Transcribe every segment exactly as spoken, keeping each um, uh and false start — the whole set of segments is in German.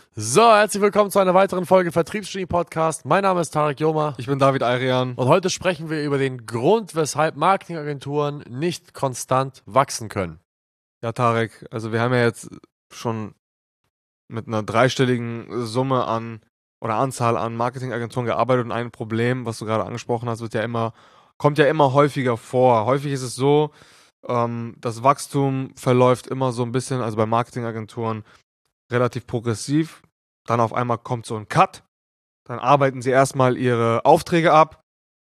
So, herzlich willkommen zu einer weiteren Folge Vertriebsgenie Podcast. Mein Name ist Tarek Joma. Ich bin David Ayrian. Und heute sprechen wir über den Grund, weshalb Marketingagenturen nicht konstant wachsen können. Ja, Tarek, also wir haben ja jetzt schon mit einer dreistelligen Summe an oder Anzahl an Marketingagenturen gearbeitet und ein Problem, was du gerade angesprochen hast, wird ja immer, kommt ja immer häufiger vor. Häufig ist es so, ähm, das Wachstum verläuft immer so ein bisschen, also bei Marketingagenturen relativ progressiv. Dann auf einmal kommt so ein Cut. Dann arbeiten sie erstmal ihre Aufträge ab.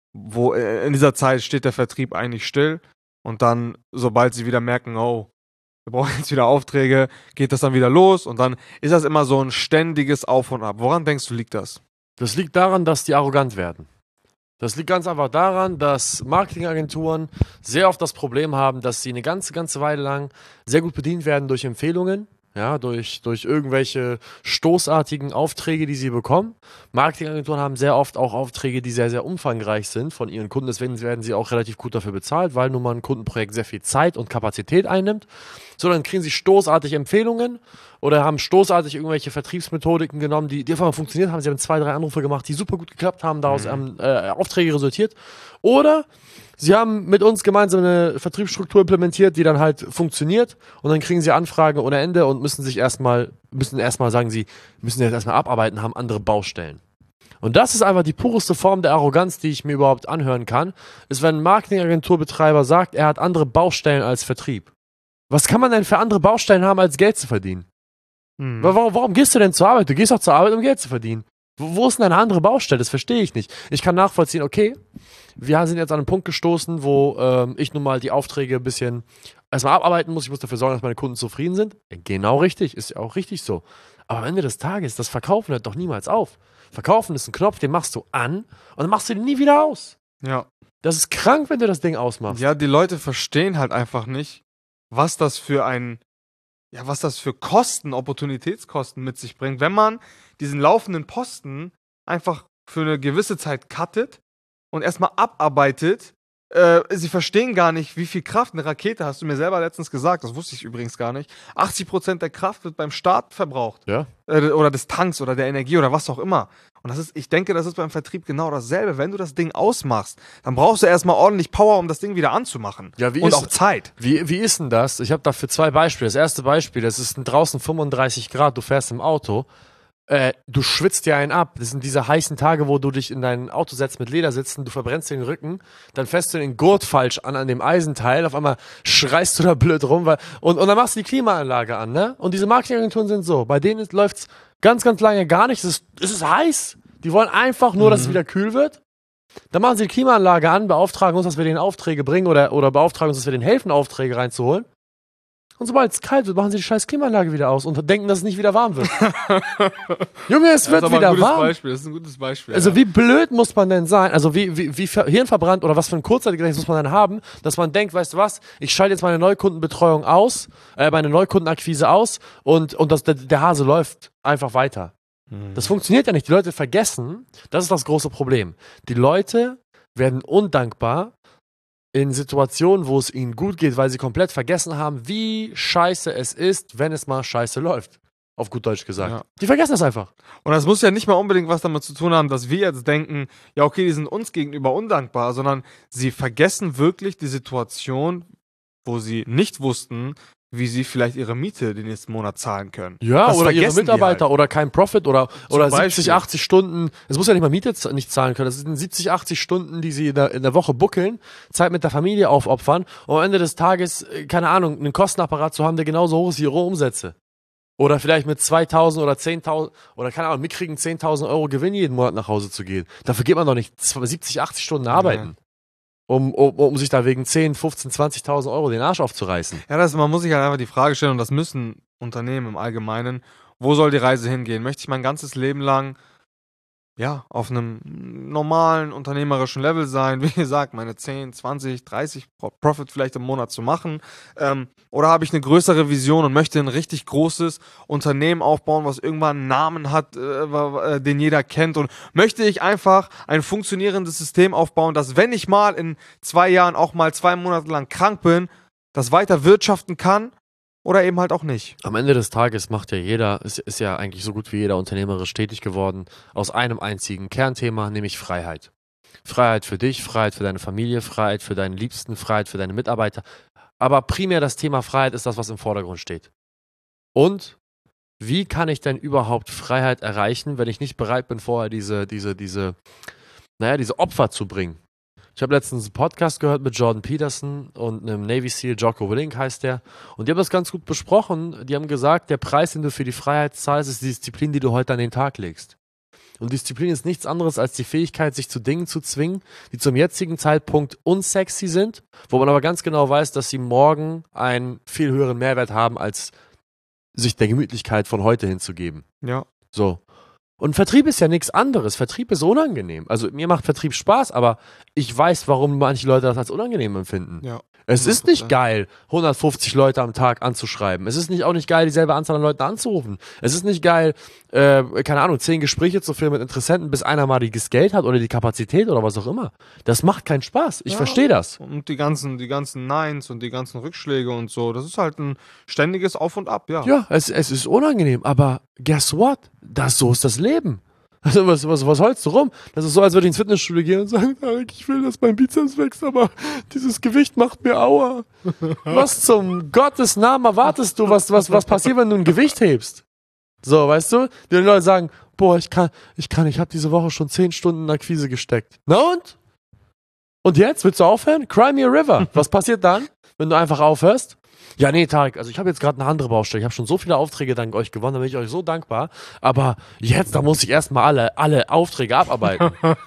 Wo in dieser Zeit steht der Vertrieb eigentlich still. Und dann, sobald sie wieder merken, oh, wir brauchen jetzt wieder Aufträge, geht das dann wieder los. Und dann ist das immer so ein ständiges Auf und Ab. Woran denkst du, liegt das? Das liegt daran, dass die arrogant werden. Das liegt ganz einfach daran, dass Marketingagenturen sehr oft das Problem haben, dass sie eine ganze, ganze Weile lang sehr gut bedient werden durch Empfehlungen. Ja, durch, durch irgendwelche stoßartigen Aufträge, die sie bekommen. Marketingagenturen haben sehr oft auch Aufträge, die sehr, sehr umfangreich sind von ihren Kunden. Deswegen werden sie auch relativ gut dafür bezahlt, weil nun mal ein Kundenprojekt sehr viel Zeit und Kapazität einnimmt. So, dann kriegen sie stoßartig Empfehlungen oder haben stoßartig irgendwelche Vertriebsmethodiken genommen, die, die einfach mal funktioniert haben. Sie haben zwei, drei Anrufe gemacht, die super gut geklappt haben, daraus haben äh, Aufträge resultiert. Oder sie haben mit uns gemeinsam eine Vertriebsstruktur implementiert, die dann halt funktioniert und dann kriegen sie Anfragen ohne Ende und müssen sich erstmal, müssen erstmal sagen sie, müssen jetzt erstmal abarbeiten, haben andere Baustellen. Und das ist einfach die pureste Form der Arroganz, die ich mir überhaupt anhören kann, ist, wenn ein Marketingagenturbetreiber sagt, er hat andere Baustellen als Vertrieb. Was kann man denn für andere Baustellen haben, als Geld zu verdienen? Hm. Warum, warum gehst du denn zur Arbeit? Du gehst doch zur Arbeit, um Geld zu verdienen. Wo, wo ist denn eine andere Baustelle? Das verstehe ich nicht. Ich kann nachvollziehen, okay, wir sind jetzt an einen Punkt gestoßen, wo ähm, ich nun mal die Aufträge ein bisschen erstmal abarbeiten muss. Ich muss dafür sorgen, dass meine Kunden zufrieden sind. Genau richtig, ist ja auch richtig so. Aber am Ende des Tages, das Verkaufen hört doch niemals auf. Verkaufen ist ein Knopf, den machst du an und dann machst du den nie wieder aus. Ja. Das ist krank, wenn du das Ding ausmachst. Ja, die Leute verstehen halt einfach nicht, was das für ein, ja, was das für Kosten, Opportunitätskosten mit sich bringt, wenn man diesen laufenden Posten einfach für eine gewisse Zeit cuttet und erstmal abarbeitet. Äh, sie verstehen gar nicht, wie viel Kraft eine Rakete, hast du mir selber letztens gesagt, das wusste ich übrigens gar nicht, achtzig Prozent der Kraft wird beim Start verbraucht. Ja. Äh, oder des Tanks oder der Energie oder was auch immer. Und das ist, ich denke, das ist beim Vertrieb genau dasselbe. Wenn du das Ding ausmachst, dann brauchst du erstmal ordentlich Power, um das Ding wieder anzumachen. Ja, wie und ist, auch Zeit. Wie, wie ist denn das? Ich habe dafür zwei Beispiele. Das erste Beispiel, das ist draußen fünfunddreißig Grad, du fährst im Auto. Äh, du schwitzt dir einen ab. Das sind diese heißen Tage, wo du dich in dein Auto setzt mit Ledersitzen, du verbrennst den Rücken, dann fährst du den Gurt falsch an, an dem Eisenteil, auf einmal schreist du da blöd rum, weil, und, und dann machst du die Klimaanlage an, ne? Und diese Marketingagenturen sind so, bei denen läuft's ganz, ganz lange gar nicht, es ist, es ist heiß. Die wollen einfach nur, mhm. dass es wieder kühl wird. Dann machen sie die Klimaanlage an, beauftragen uns, dass wir denen Aufträge bringen oder, oder beauftragen uns, dass wir denen helfen, Aufträge reinzuholen. Und sobald es kalt wird, machen sie die scheiß Klimaanlage wieder aus und denken, dass es nicht wieder warm wird. Junge, es wird wieder ein gutes warm. Beispiel. Das ist ein gutes Beispiel. Also ja. wie blöd muss man denn sein? Also wie, wie, wie hirnverbrannt oder was für ein Kurzzeitgedächtnis muss man denn haben, dass man denkt, weißt du was, ich schalte jetzt meine Neukundenbetreuung aus, äh, meine Neukundenakquise aus und, und das, der, der Hase läuft einfach weiter. Hm. Das funktioniert ja nicht. Die Leute vergessen, das ist das große Problem. Die Leute werden undankbar in Situationen, wo es ihnen gut geht, weil sie komplett vergessen haben, wie scheiße es ist, wenn es mal scheiße läuft. Auf gut Deutsch gesagt. Ja. Die vergessen das einfach. Und das muss ja nicht mal unbedingt was damit zu tun haben, dass wir jetzt denken, ja okay, die sind uns gegenüber undankbar, sondern sie vergessen wirklich die Situation, wo sie nicht wussten, wie sie vielleicht ihre Miete den nächsten Monat zahlen können. Ja, das oder ihre Mitarbeiter halt. Oder kein Profit oder, oder siebzig, achtzig Stunden. Es muss ja nicht mal Miete nicht zahlen können. Das sind siebzig, achtzig Stunden, die sie in der, in der Woche buckeln, Zeit mit der Familie aufopfern und am Ende des Tages, keine Ahnung, einen Kostenapparat zu haben, der genauso hoch ist wie ihre Umsätze. Oder vielleicht mit zweitausend oder zehntausend oder keine Ahnung, mitkriegen zehntausend Euro Gewinn jeden Monat nach Hause zu gehen. Dafür geht man doch nicht siebzig, achtzig Stunden arbeiten. Ja. Um, um, um sich da wegen zehn, fünfzehn, zwanzigtausend Euro den Arsch aufzureißen. Ja, das, man muss sich halt einfach die Frage stellen, und das müssen Unternehmen im Allgemeinen, wo soll die Reise hingehen? Möchte ich mein ganzes Leben lang ja, auf einem normalen unternehmerischen Level sein, wie gesagt, meine zehn, zwanzig, dreißig Profit vielleicht im Monat zu machen, ähm, oder habe ich eine größere Vision und möchte ein richtig großes Unternehmen aufbauen, was irgendwann einen Namen hat, äh, den jeder kennt, und möchte ich einfach ein funktionierendes System aufbauen, dass, wenn ich mal in zwei Jahren auch mal zwei Monate lang krank bin, das weiter wirtschaften kann oder eben halt auch nicht. Am Ende des Tages macht ja jeder, ist, ist ja eigentlich so gut wie jeder unternehmerisch tätig geworden, aus einem einzigen Kernthema, nämlich Freiheit. Freiheit für dich, Freiheit für deine Familie, Freiheit für deinen Liebsten, Freiheit für deine Mitarbeiter. Aber primär das Thema Freiheit ist das, was im Vordergrund steht. Und wie kann ich denn überhaupt Freiheit erreichen, wenn ich nicht bereit bin, vorher diese, diese, diese, naja, diese Opfer zu bringen? Ich habe letztens einen Podcast gehört mit Jordan Peterson und einem Navy SEAL, Jocko Willink heißt der. Und die haben das ganz gut besprochen. Die haben gesagt, der Preis, den du für die Freiheit zahlst, ist die Disziplin, die du heute an den Tag legst. Und Disziplin ist nichts anderes als die Fähigkeit, sich zu Dingen zu zwingen, die zum jetzigen Zeitpunkt unsexy sind, wo man aber ganz genau weiß, dass sie morgen einen viel höheren Mehrwert haben, als sich der Gemütlichkeit von heute hinzugeben. Ja. So. Und Vertrieb ist ja nichts anderes. Vertrieb ist unangenehm. Also mir macht Vertrieb Spaß, aber ich weiß, warum manche Leute das als unangenehm empfinden. Ja. Es ist nicht geil, hundertfünfzig Leute am Tag anzuschreiben. Es ist nicht, auch nicht geil, dieselbe Anzahl an Leuten anzurufen. Es ist nicht geil, äh, keine Ahnung, zehn Gespräche zu führen mit Interessenten, bis einer mal das Geld hat oder die Kapazität oder was auch immer. Das macht keinen Spaß. Ich Ja. verstehe das. Und die ganzen, die ganzen Neins und die ganzen Rückschläge und so, das ist halt ein ständiges Auf und Ab, ja. Ja, es, es ist unangenehm, aber guess what? Das, so ist das Leben. Also was, was, was heulst du rum? Das ist so, als würde ich ins Fitnessstudio gehen und sagen, Tarek, ich will, dass mein Bizeps wächst, aber dieses Gewicht macht mir Aua. Was zum Gottes Namen erwartest du? Was, was, was passiert, wenn du ein Gewicht hebst? So, weißt du? Die Leute sagen, boah, ich kann, ich kann, ich habe diese Woche schon zehn Stunden in Akquise gesteckt. Na und? Und jetzt? Willst du aufhören? Cry me a river. Was passiert dann, wenn du einfach aufhörst? Ja, nee, Tarek, also ich habe jetzt gerade eine andere Baustelle. Ich habe schon so viele Aufträge dank euch gewonnen, da bin ich euch so dankbar. Aber jetzt, da muss ich erstmal alle, alle Aufträge abarbeiten.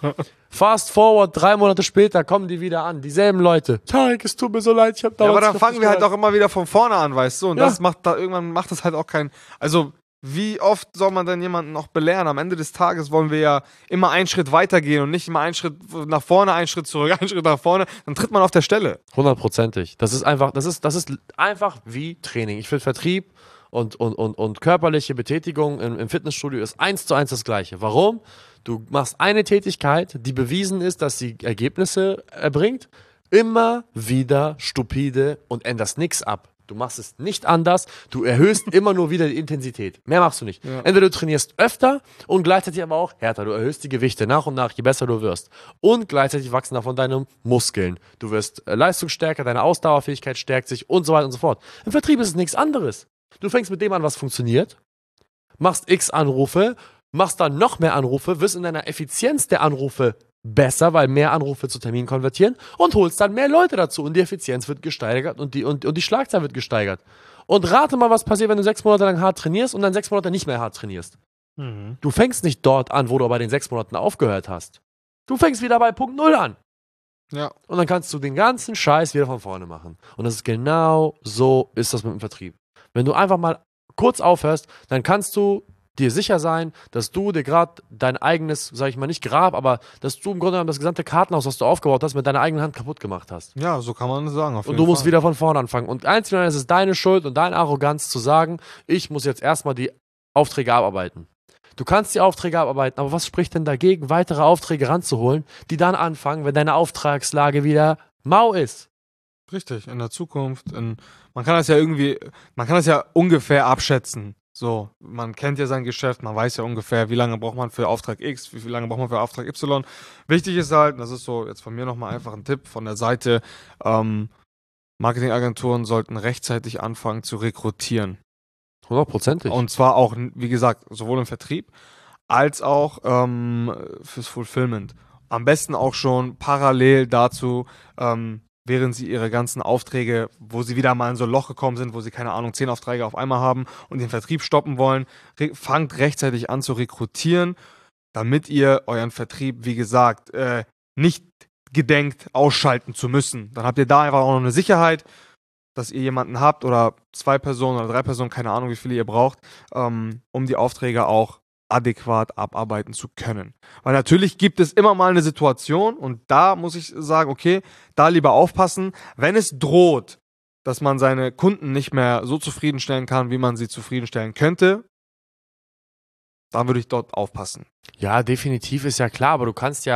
Fast forward, drei Monate später kommen die wieder an. Dieselben Leute. Tarek, es tut mir so leid, ich habe Ja, damals... aber dann fangen wir halt auch immer wieder von vorne an, weißt du? Und Ja. das macht da, irgendwann macht das halt auch keinen, also wie oft soll man denn jemanden noch belehren? Am Ende des Tages wollen wir ja immer einen Schritt weitergehen und nicht immer einen Schritt nach vorne, einen Schritt zurück, einen Schritt nach vorne. Dann tritt man auf der Stelle. Hundertprozentig. Das ist einfach, das ist, das ist einfach wie Training. Ich finde Vertrieb und, und, und, und körperliche Betätigung im, im Fitnessstudio ist eins zu eins das Gleiche. Warum? Du machst eine Tätigkeit, die bewiesen ist, dass sie Ergebnisse erbringt, immer wieder stupide und änderst nichts ab. Du machst es nicht anders, du erhöhst immer nur wieder die Intensität. Mehr machst du nicht. Ja. Entweder du trainierst öfter und gleichzeitig aber auch härter. Du erhöhst die Gewichte nach und nach, je besser du wirst. Und gleichzeitig wachsen davon deine Muskeln. Du wirst äh, leistungsstärker, deine Ausdauerfähigkeit stärkt sich und so weiter und so fort. Im Vertrieb ist es nichts anderes. Du fängst mit dem an, was funktioniert, machst x Anrufe, machst dann noch mehr Anrufe, wirst in deiner Effizienz der Anrufe besser, weil mehr Anrufe zu Terminen konvertieren und holst dann mehr Leute dazu und die Effizienz wird gesteigert und die, und, und die Schlagzahl wird gesteigert. Und rate mal, was passiert, wenn du sechs Monate lang hart trainierst und dann sechs Monate nicht mehr hart trainierst. Mhm. Du fängst nicht dort an, wo du bei den sechs Monaten aufgehört hast. Du fängst wieder bei Punkt Null an. Ja. Und dann kannst du den ganzen Scheiß wieder von vorne machen. Und das ist genau so ist das mit dem Vertrieb. Wenn du einfach mal kurz aufhörst, dann kannst du dir sicher sein, dass du dir gerade dein eigenes, sag ich mal nicht Grab, aber dass du im Grunde genommen das gesamte Kartenhaus, was du aufgebaut hast, mit deiner eigenen Hand kaputt gemacht hast. Ja, so kann man sagen. Auf Und jeden du musst Fall. wieder von vorne anfangen. Und einzig und allein ist es deine Schuld und deine Arroganz zu sagen, ich muss jetzt erstmal die Aufträge abarbeiten. Du kannst die Aufträge abarbeiten, aber was spricht denn dagegen, weitere Aufträge ranzuholen, die dann anfangen, wenn deine Auftragslage wieder mau ist? Richtig, in der Zukunft. In, man kann das ja irgendwie, man kann das ja ungefähr abschätzen. So, man kennt ja sein Geschäft, man weiß ja ungefähr, wie lange braucht man für Auftrag X, wie, wie lange braucht man für Auftrag Y. Wichtig ist halt, das ist so jetzt von mir nochmal einfach ein Tipp von der Seite, ähm, Marketingagenturen sollten rechtzeitig anfangen zu rekrutieren. Hundertprozentig. Und zwar auch, wie gesagt, sowohl im Vertrieb als auch ähm, fürs Fulfillment. Am besten auch schon parallel dazu, ähm, während sie ihre ganzen Aufträge, wo sie wieder mal in so ein Loch gekommen sind, wo sie, keine Ahnung, zehn Aufträge auf einmal haben und den Vertrieb stoppen wollen, re- fangt rechtzeitig an zu rekrutieren, damit ihr euren Vertrieb, wie gesagt, äh, nicht gedenkt, ausschalten zu müssen. Dann habt ihr da einfach auch noch eine Sicherheit, dass ihr jemanden habt oder zwei Personen oder drei Personen, keine Ahnung, wie viele ihr braucht, ähm, um die Aufträge auch adäquat abarbeiten zu können. Weil natürlich gibt es immer mal eine Situation und da muss ich sagen, okay, da lieber aufpassen, wenn es droht, dass man seine Kunden nicht mehr so zufriedenstellen kann, wie man sie zufriedenstellen könnte, dann würde ich dort aufpassen. Ja, definitiv ist ja klar, aber du kannst ja,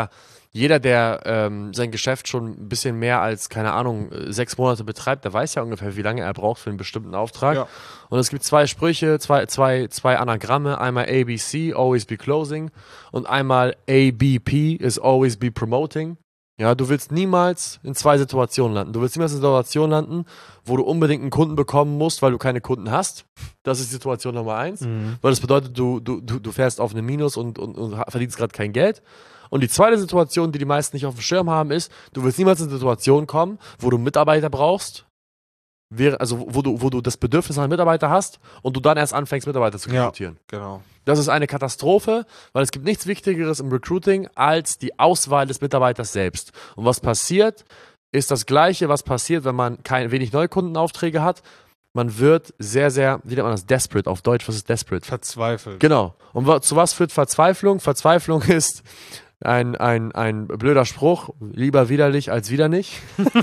jeder, der ähm, sein Geschäft schon ein bisschen mehr als, keine Ahnung, sechs Monate betreibt, der weiß ja ungefähr, wie lange er braucht für einen bestimmten Auftrag. Ja. Und es gibt zwei Sprüche, zwei, zwei, zwei Anagramme, einmal A B C, always be closing, und einmal A B P is always be promoting. Ja, du willst niemals in zwei Situationen landen. Du willst niemals in einer Situation landen, wo du unbedingt einen Kunden bekommen musst, weil du keine Kunden hast. Das ist Situation Nummer eins. Mhm. Weil das bedeutet, du, du, du du fährst auf einen Minus und, und, und verdienst gerade kein Geld. Und die zweite Situation, die die meisten nicht auf dem Schirm haben, ist, du willst niemals in eine Situation kommen, wo du Mitarbeiter brauchst, also wo du, wo du das Bedürfnis nach einem Mitarbeiter hast und du dann erst anfängst, Mitarbeiter zu rekrutieren. Ja, genau. Das ist eine Katastrophe, weil es gibt nichts Wichtigeres im Recruiting als die Auswahl des Mitarbeiters selbst. Und was passiert, ist das Gleiche, was passiert, wenn man kein, wenig Neukundenaufträge hat. Man wird sehr, sehr, wie nennt man das, desperate auf Deutsch, was ist desperate? Verzweifelt. Genau. Und wa- zu was führt Verzweiflung? Verzweiflung ist ein, ein, ein blöder Spruch, lieber widerlich als wieder nicht.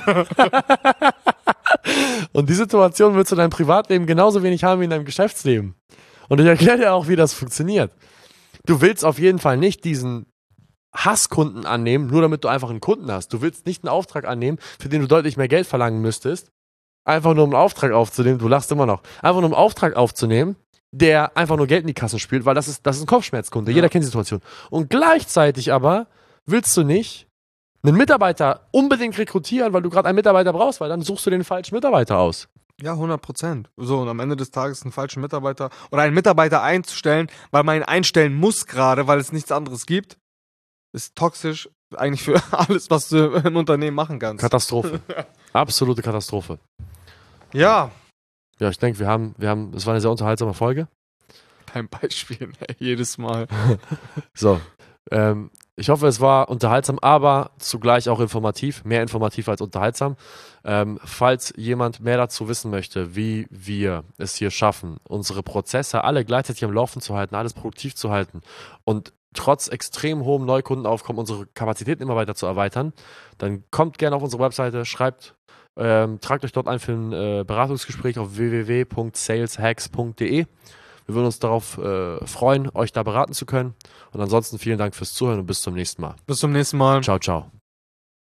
Und die Situation willst du in deinem Privatleben genauso wenig haben wie in deinem Geschäftsleben. Und ich erkläre dir auch, wie das funktioniert. Du willst auf jeden Fall nicht diesen Hasskunden annehmen, nur damit du einfach einen Kunden hast. Du willst nicht einen Auftrag annehmen, für den du deutlich mehr Geld verlangen müsstest. Einfach nur um einen Auftrag aufzunehmen, du lachst immer noch. Einfach nur um einen Auftrag aufzunehmen, der einfach nur Geld in die Kassen spült, weil das ist, das ist ein Kopfschmerzkunde. Ja. Jeder kennt die Situation. Und gleichzeitig aber willst du nicht einen Mitarbeiter unbedingt rekrutieren, weil du gerade einen Mitarbeiter brauchst, weil dann suchst du den falschen Mitarbeiter aus. Ja, hundert Prozent. So, und am Ende des Tages einen falschen Mitarbeiter oder einen Mitarbeiter einzustellen, weil man ihn einstellen muss gerade, weil es nichts anderes gibt, ist toxisch eigentlich für alles, was du im Unternehmen machen kannst. Katastrophe. Absolute Katastrophe. Ja. Ja, ich denke, wir haben, wir haben, das war eine sehr unterhaltsame Folge. Kein Beispiel, ey, jedes Mal. So, ähm, ich hoffe, es war unterhaltsam, aber zugleich auch informativ, mehr informativ als unterhaltsam. Ähm, falls jemand mehr dazu wissen möchte, wie wir es hier schaffen, unsere Prozesse alle gleichzeitig am Laufen zu halten, alles produktiv zu halten und trotz extrem hohem Neukundenaufkommen unsere Kapazitäten immer weiter zu erweitern, dann kommt gerne auf unsere Webseite, schreibt, ähm, tragt euch dort ein für ein äh, Beratungsgespräch auf w w w punkt saleshacks punkt d e. Wir würden uns darauf äh, freuen, euch da beraten zu können. Und ansonsten vielen Dank fürs Zuhören und bis zum nächsten Mal. Bis zum nächsten Mal. Ciao, ciao.